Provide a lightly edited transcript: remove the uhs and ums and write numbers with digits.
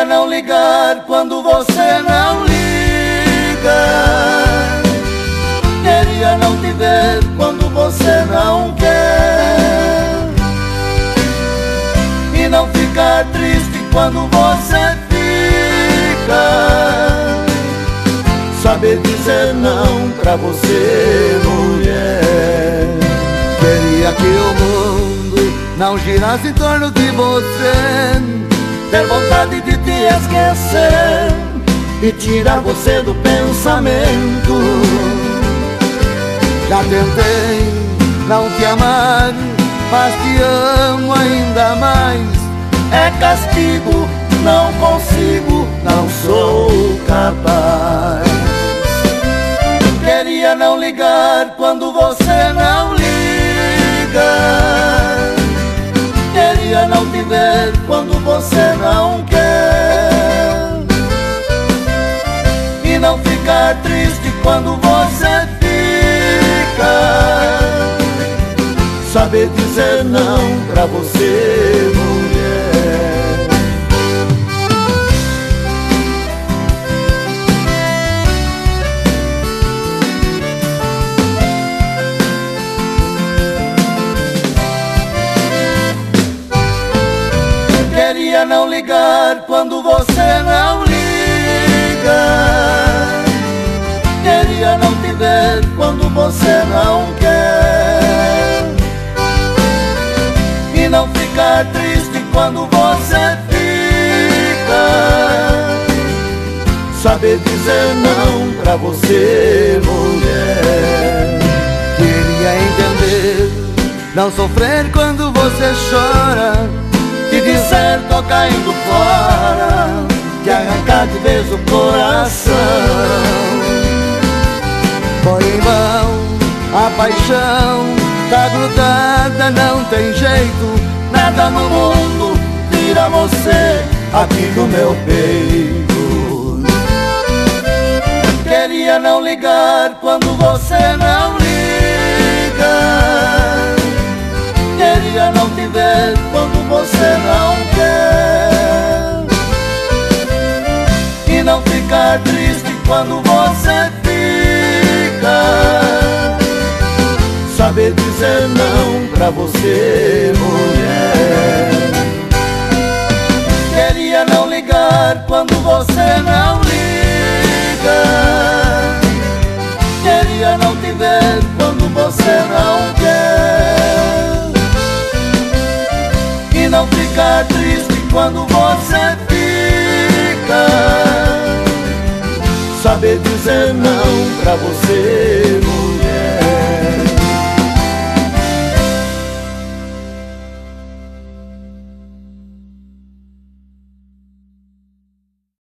não ligar quando você não liga. Queria não te ver quando você não quer. E não ficar triste quando você fica. Saber dizer não pra você, mulher. Queria que o mundo não girasse em torno de você. Ter vontade de te esquecer e tirar você do pensamento. Já tentei não te amar, mas te amo ainda mais. É castigo, não consigo, não sou capaz. Queria não ligar quando você não liga. Queria não te ver quando você não quer. E não ficar triste quando você fica. Saber dizer não pra você, mulher. Queria não ligar quando você não liga. Queria não te ver quando você não quer. E não ficar triste quando você fica. Saber dizer não pra você, mulher. Queria entender, não sofrer quando você chora. E dizer tô caindo fora, que arrancar de vez o coração. Foi em vão, a paixão tá grudada, não tem jeito. Nada no mundo tira você aqui do meu peito. Queria não ligar quando você não liga. Queria não te ver quando você não quer. E não ficar triste quando você fica. Saber dizer não pra você, mulher. Queria não ligar quando você não liga. Queria não te ver quando você não quer. E não ficar triste quando você fica. Saber dizer não pra você,